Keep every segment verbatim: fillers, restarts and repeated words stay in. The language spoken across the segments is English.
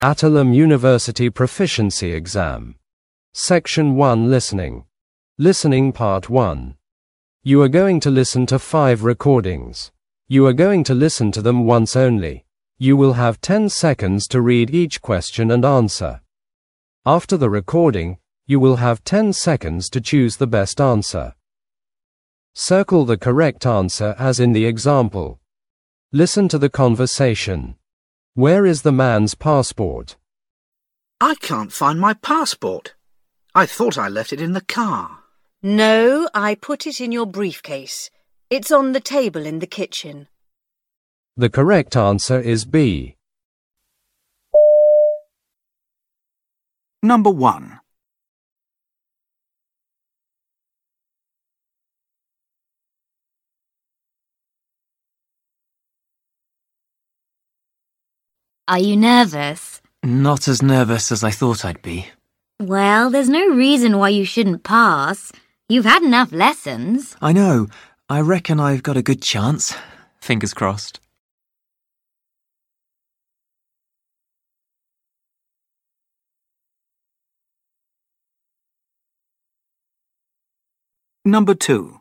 Attalum University Proficiency Exam. Section one Listening. Listening Part one. You are going to listen to five recordings. You are going to listen to them once only. You will have ten seconds to read each question and answer. After the recording, you will have ten seconds to choose the best answer. Circle the correct answer as in the example. Listen to the conversation. Where is the man's passport? I can't find my passport. I thought I left it in the car. No, I put it in your briefcase. It's on the table in the kitchen. The correct answer is B. Number one. Are you nervous? Not as nervous as I thought I'd be. Well, there's no reason why you shouldn't pass. You've had enough lessons. I know. I reckon I've got a good chance. Fingers crossed. Number two.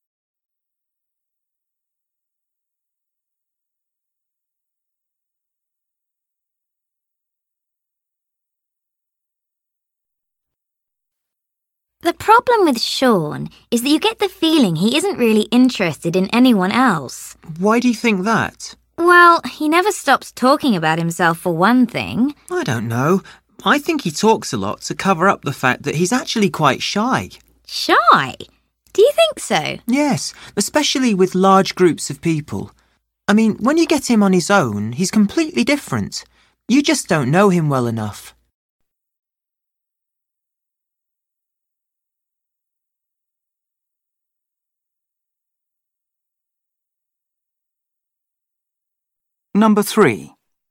The problem with Sean is that you get the feeling he isn't really interested in anyone else. Why do you think that? Well, he never stops talking about himself for one thing. I don't know. I think he talks a lot to cover up the fact that he's actually quite shy. Shy? Do you think so? Yes, especially with large groups of people. I mean, when you get him on his own, he's completely different. You just don't know him well enough. Number three.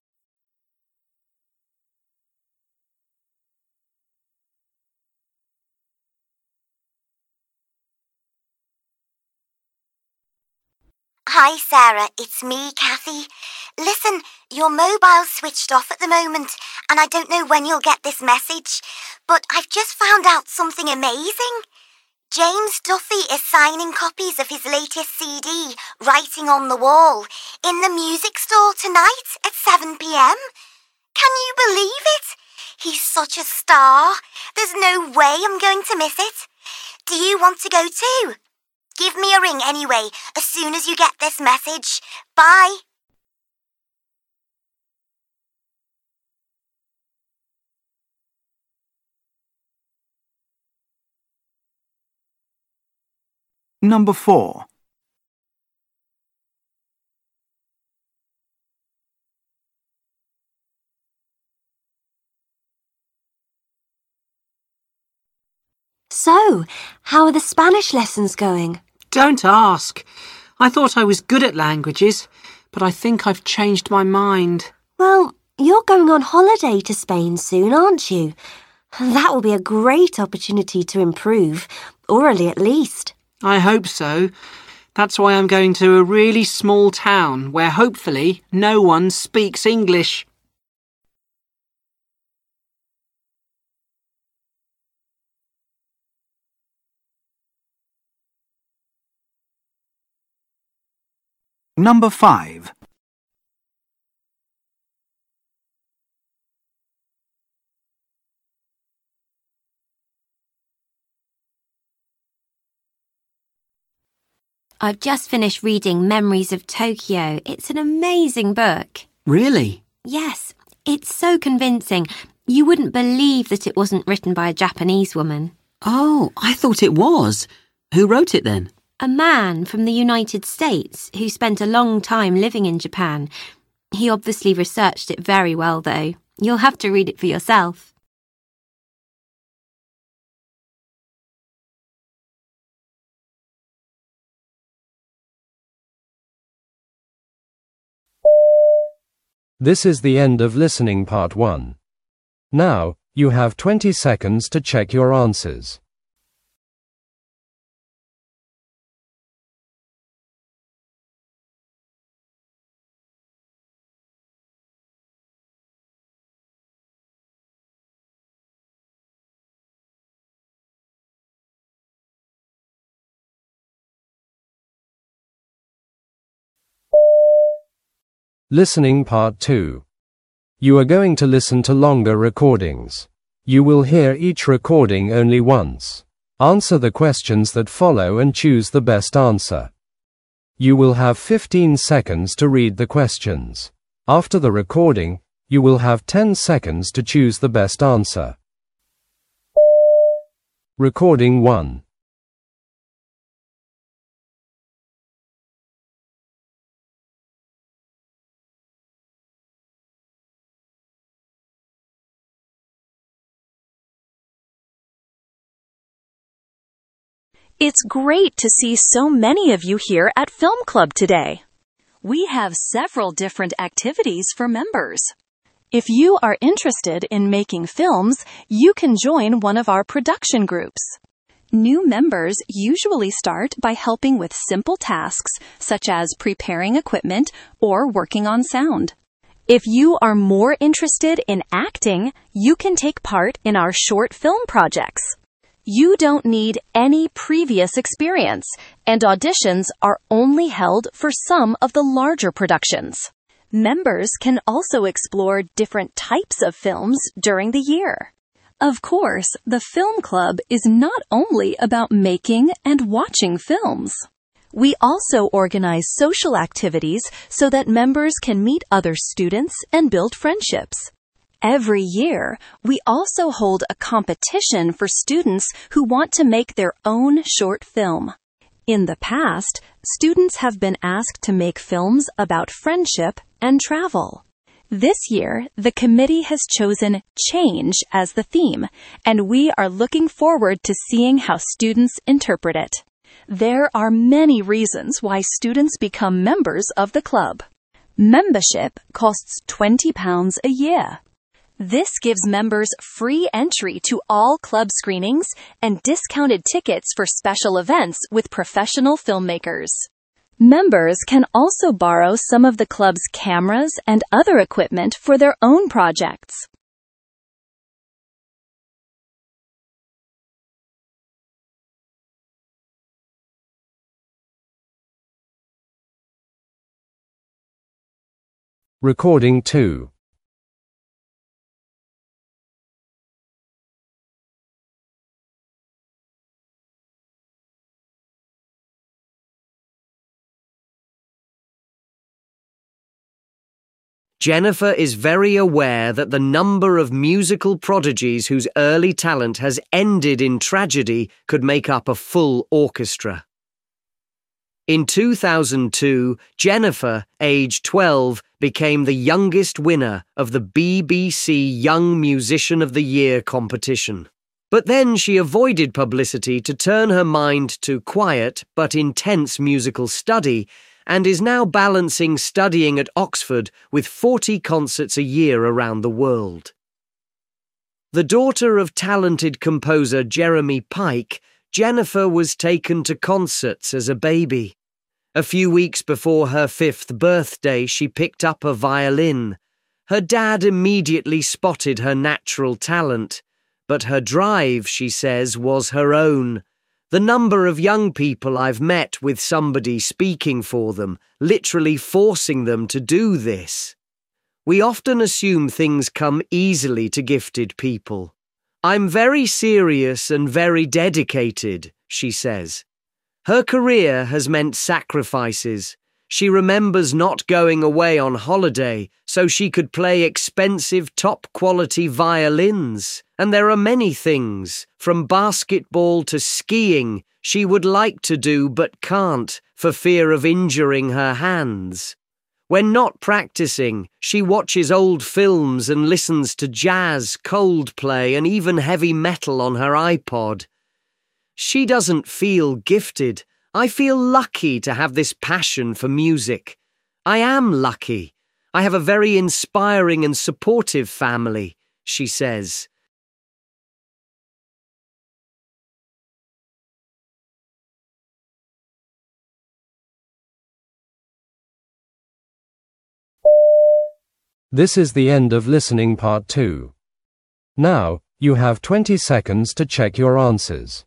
Hi, Sarah. It's me, Kathy. Listen, your mobile's switched off at the moment, and I don't know when you'll get this message, but I've just found out something amazing. James Duffy is signing copies of his latest C D, Writing on the Wall, in the music store tonight at seven p m. Can you believe it? He's such a star. There's no way I'm going to miss it. Do you want to go too? Give me a ring anyway, as soon as you get this message. Bye. Number four. So, how are the Spanish lessons going? Don't ask. I thought I was good at languages, but I think I've changed my mind. Well, you're going on holiday to Spain soon, aren't you? That will be a great opportunity to improve, orally at least. I hope so. That's why I'm going to a really small town where hopefully no one speaks English. Number five. I've just finished reading Memories of Tokyo. It's an amazing book. Really? Yes, it's so convincing. You wouldn't believe that it wasn't written by a Japanese woman. Oh, I thought it was. Who wrote it then? A man from the United States who spent a long time living in Japan. He obviously researched it very well, though. You'll have to read it for yourself. This is the end of listening part one. Now, you have twenty seconds to check your answers. Listening Part two. You are going to listen to longer recordings. You will hear each recording only once. Answer the questions that follow and choose the best answer. You will have fifteen seconds to read the questions. After the recording, you will have ten seconds to choose the best answer. Recording one. It's great to see so many of you here at Film Club today. We have several different activities for members. If you are interested in making films, you can join one of our production groups. New members usually start by helping with simple tasks such as preparing equipment or working on sound. If you are more interested in acting, you can take part in our short film projects. You don't need any previous experience, and auditions are only held for some of the larger productions. Members can also explore different types of films during the year. Of course, the Film Club is not only about making and watching films. We also organize social activities so that members can meet other students and build friendships. Every year, we also hold a competition for students who want to make their own short film. In the past, students have been asked to make films about friendship and travel. This year, the committee has chosen change as the theme, and we are looking forward to seeing how students interpret it. There are many reasons why students become members of the club. Membership costs twenty pounds a year. This gives members free entry to all club screenings and discounted tickets for special events with professional filmmakers. Members can also borrow some of the club's cameras and other equipment for their own projects. Recording two. Jennifer is very aware that the number of musical prodigies whose early talent has ended in tragedy could make up a full orchestra. In two thousand two, Jennifer, age twelve, became the youngest winner of the B B C Young Musician of the Year competition. But then she avoided publicity to turn her mind to quiet but intense musical study, and is now balancing studying at Oxford with forty concerts a year around the world. The daughter of talented composer Jeremy Pike, Jennifer was taken to concerts as a baby. A few weeks before her fifth birthday, she picked up a violin. Her dad immediately spotted her natural talent, but her drive, she says, was her own. The number of young people I've met with somebody speaking for them, literally forcing them to do this. We often assume things come easily to gifted people. I'm very serious and very dedicated, she says. Her career has meant sacrifices. She remembers not going away on holiday so she could play expensive top-quality violins. And there are many things, from basketball to skiing, she would like to do but can't for fear of injuring her hands. When not practicing, she watches old films and listens to jazz, Coldplay, and even heavy metal on her iPod. She doesn't feel gifted. I feel lucky to have this passion for music. I am lucky. I have a very inspiring and supportive family, she says. This is the end of listening part two. Now, you have twenty seconds to check your answers.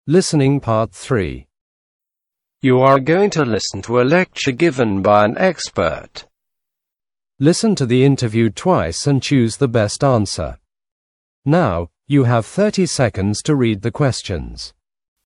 Listening Part three. You are going to listen to a lecture given by an expert. Listen to the interview twice and choose the best answer. Now, you have thirty seconds to read the questions.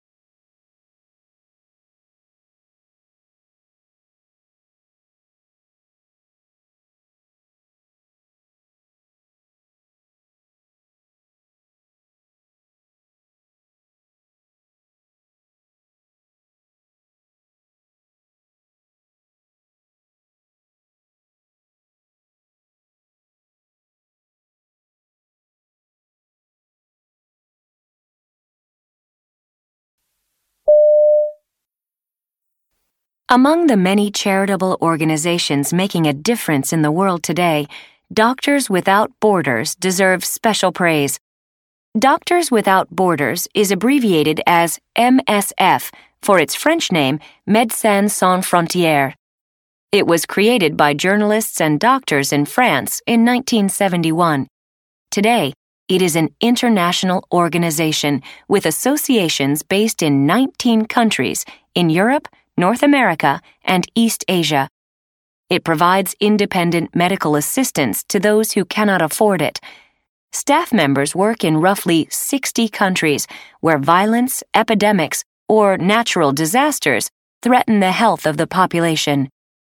Among the many charitable organizations making a difference in the world today, Doctors Without Borders deserve special praise. Doctors Without Borders is abbreviated as M S F for its French name, Médecins Sans Frontières. It was created by journalists and doctors in France in nineteen seventy-one. Today, it is an international organization with associations based in nineteen countries in Europe, North America, and East Asia. It provides independent medical assistance to those who cannot afford it. Staff members work in roughly sixty countries where violence, epidemics, or natural disasters threaten the health of the population.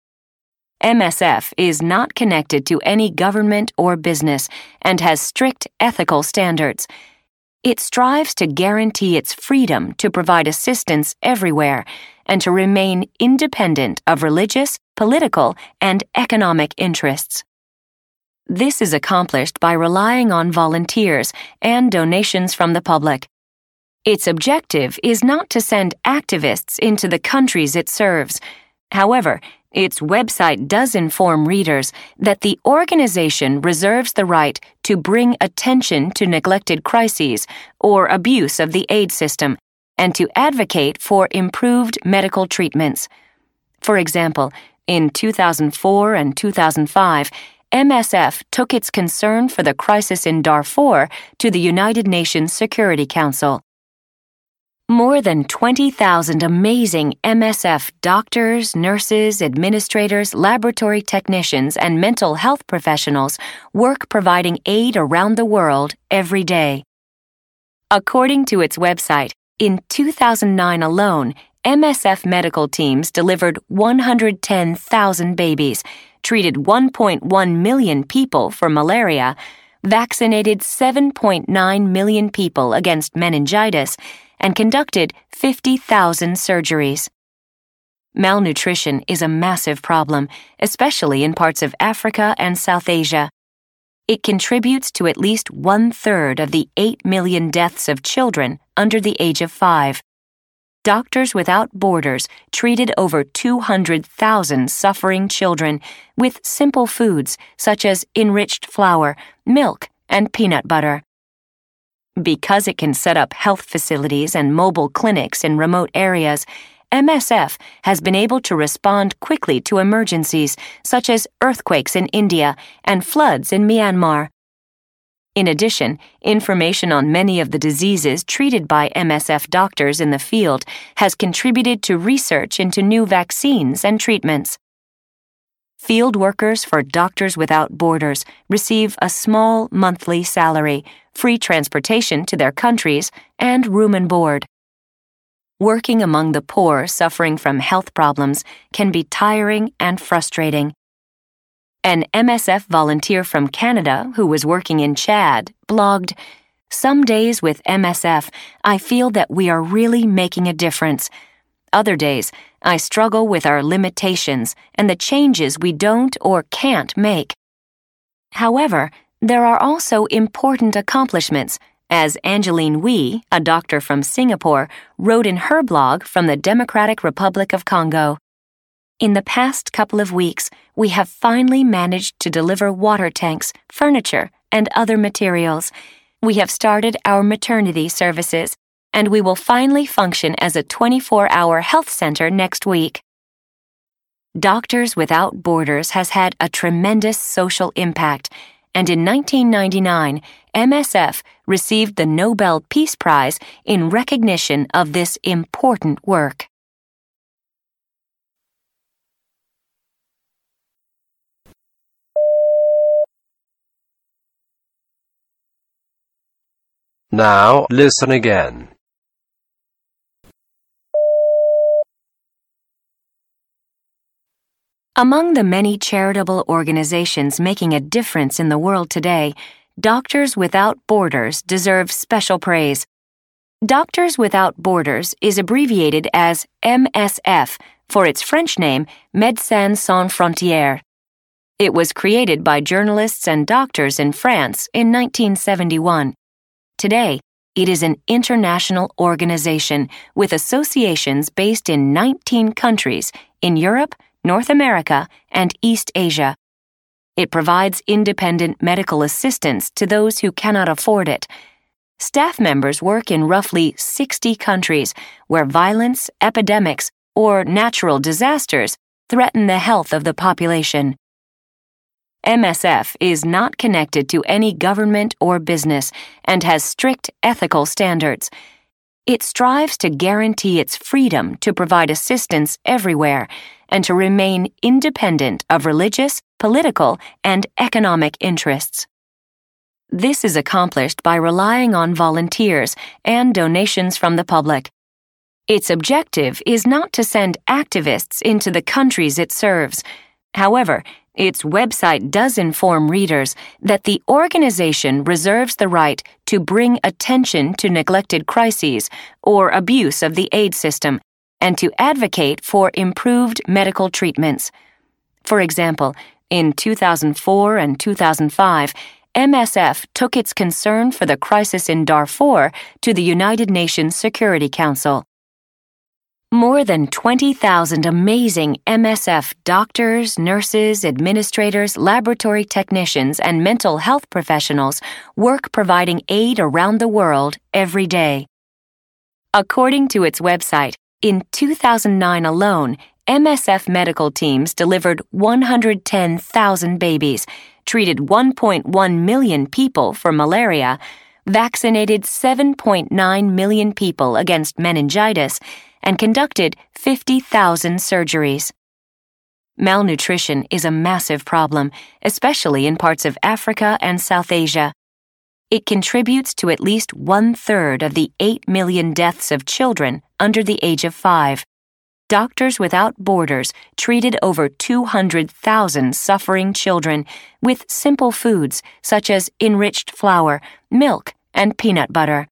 M S F is not connected to any government or business and has strict ethical standards. It strives to guarantee its freedom to provide assistance everywhere and to remain independent of religious, political, and economic interests. This is accomplished by relying on volunteers and donations from the public. Its objective is not to send activists into the countries it serves. However, its website does inform readers that the organization reserves the right to bring attention to neglected crises or abuse of the aid system and to advocate for improved medical treatments. For example, in two thousand four and two thousand five, M S F took its concern for the crisis in Darfur to the United Nations Security Council. More than twenty thousand amazing M S F doctors, nurses, administrators, laboratory technicians, and mental health professionals work providing aid around the world every day. According to its website, in two thousand nine alone, M S F medical teams delivered one hundred ten thousand babies, treated one point one million people for malaria, vaccinated seven point nine million people against meningitis, and conducted fifty thousand surgeries. Malnutrition is a massive problem, especially in parts of Africa and South Asia. It contributes to at least one-third of the eight million deaths of children under the age of five. Doctors Without Borders treated over two hundred thousand suffering children with simple foods such as enriched flour, milk, and peanut butter. Because it can set up health facilities and mobile clinics in remote areas, M S F has been able to respond quickly to emergencies such as earthquakes in India and floods in Myanmar. In addition, information on many of the diseases treated by M S F doctors in the field has contributed to research into new vaccines and treatments. Field workers for Doctors Without Borders receive a small monthly salary, free transportation to their countries, and room and board. Working among the poor suffering from health problems can be tiring and frustrating. An M S F volunteer from Canada who was working in Chad blogged, "Some days with M S F, I feel that we are really making a difference. Other days, I struggle with our limitations and the changes we don't or can't make. However, there are also important accomplishments, as Angeline Wee, a doctor from Singapore, wrote in her blog from the Democratic Republic of Congo. In the past couple of weeks, we have finally managed to deliver water tanks, furniture, and other materials. We have started our maternity services, and we will finally function as a twenty-four hour health center next week." Doctors Without Borders has had a tremendous social impact, and in nineteen ninety-nine, M S F received the Nobel Peace Prize in recognition of this important work. Now, listen again. Among the many charitable organizations making a difference in the world today, Doctors Without Borders deserve special praise. Doctors Without Borders is abbreviated as M S F for its French name, Médecins Sans Frontières. It was created by journalists and doctors in France in nineteen seventy-one. Today, it is an international organization with associations based in nineteen countries in Europe, North America, and East Asia. It provides independent medical assistance to those who cannot afford it. Staff members work in roughly sixty countries where violence, epidemics, or natural disasters threaten the health of the population. M S F is not connected to any government or business and has strict ethical standards. It strives to guarantee its freedom to provide assistance everywhere and to remain independent of religious, political, and economic interests. This is accomplished by relying on volunteers and donations from the public. Its objective is not to send activists into the countries it serves. However, its website does inform readers that the organization reserves the right to bring attention to neglected crises or abuse of the aid system and to advocate for improved medical treatments. For example, in two thousand four and two thousand five, M S F took its concern for the crisis in Darfur to the United Nations Security Council. More than twenty thousand amazing M S F doctors, nurses, administrators, laboratory technicians, and mental health professionals work providing aid around the world every day. According to its website, in two thousand nine alone, M S F medical teams delivered one hundred ten thousand babies, treated one point one million people for malaria, vaccinated seven point nine million people against meningitis, and conducted fifty thousand surgeries. Malnutrition is a massive problem, especially in parts of Africa and South Asia. It contributes to at least one-third of the eight million deaths of children under the age of five. Doctors Without Borders treated over two hundred thousand suffering children with simple foods such as enriched flour, milk, and peanut butter.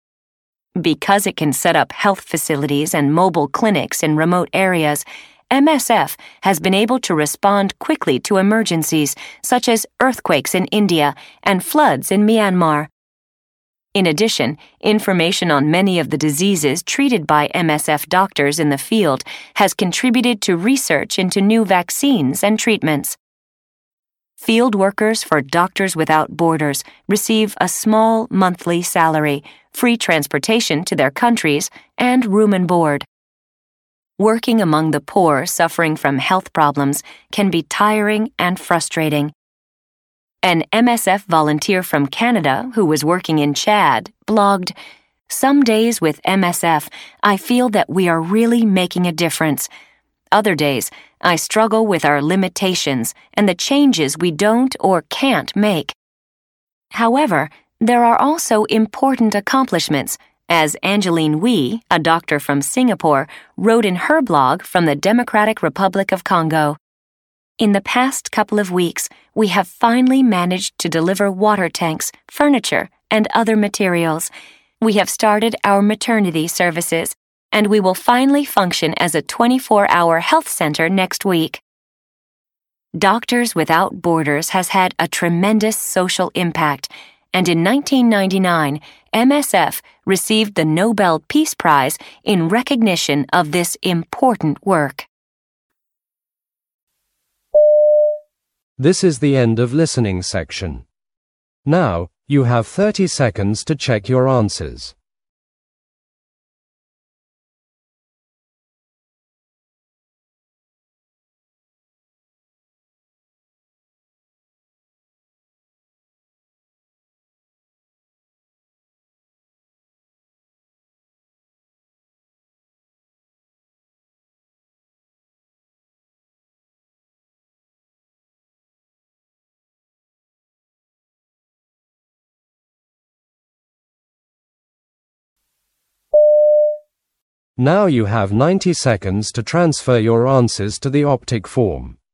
Because it can set up health facilities and mobile clinics in remote areas, M S F has been able to respond quickly to emergencies such as earthquakes in India and floods in Myanmar. In addition, information on many of the diseases treated by M S F doctors in the field has contributed to research into new vaccines and treatments. Field workers for Doctors Without Borders receive a small monthly salary, free transportation to their countries, and room and board. Working among the poor suffering from health problems can be tiring and frustrating. An M S F volunteer from Canada who was working in Chad blogged, "Some days with M S F, I feel that we are really making a difference. Other days, I struggle with our limitations and the changes we don't or can't make. However, there are also important accomplishments, as Angeline Wee, a doctor from Singapore, wrote in her blog from the Democratic Republic of Congo. In the past couple of weeks, we have finally managed to deliver water tanks, furniture, and other materials. We have started our maternity services, and we will finally function as a twenty-four hour health center next week." Doctors Without Borders has had a tremendous social impact, and in nineteen ninety-nine, M S F received the Nobel Peace Prize in recognition of this important work. This is the end of listening section. Now, you have thirty seconds to check your answers. Now you have ninety seconds to transfer your answers to the optic form.